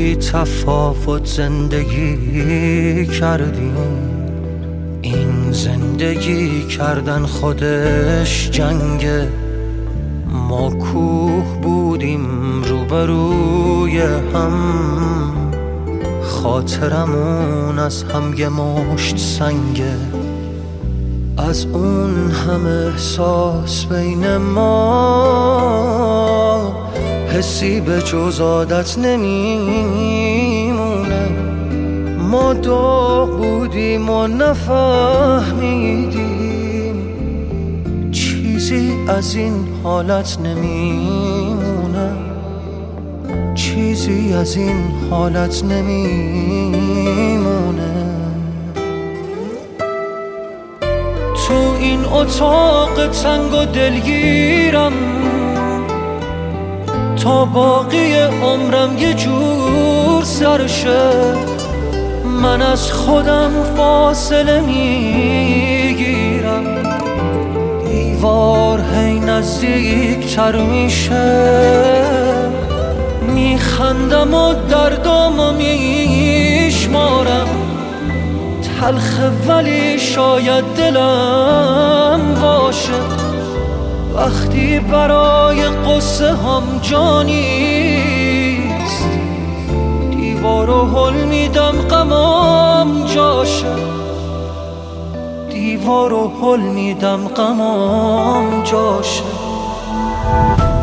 بی تفاوت زندگی کردیم. این زندگی کردن خودش جنگه. ما کوه بودیم روبروی هم، خاطرمون از هم یه مشت سنگه. از اون همه احساس بین ما حسی به جز عادت نمیمونه. ما داغ بودیم و نفهمیدیم چیزی از این حالت نمیمونه. چیزی از این حالت نمیمونه. تو این اتاق تنگ و دلگیرم تا باقی عمرم یه جور سرشه. من از خودم فاصله میگیرم، دیوار هی نزدیکتر میشه. میخندم و دردامو میشمارم، تلخه ولی شاید دلم باشه. وقتی برای قصه هم جا نیست، دیوارو هل میدم غمام جاشه. دیوارو هل میدم غمام جاشه.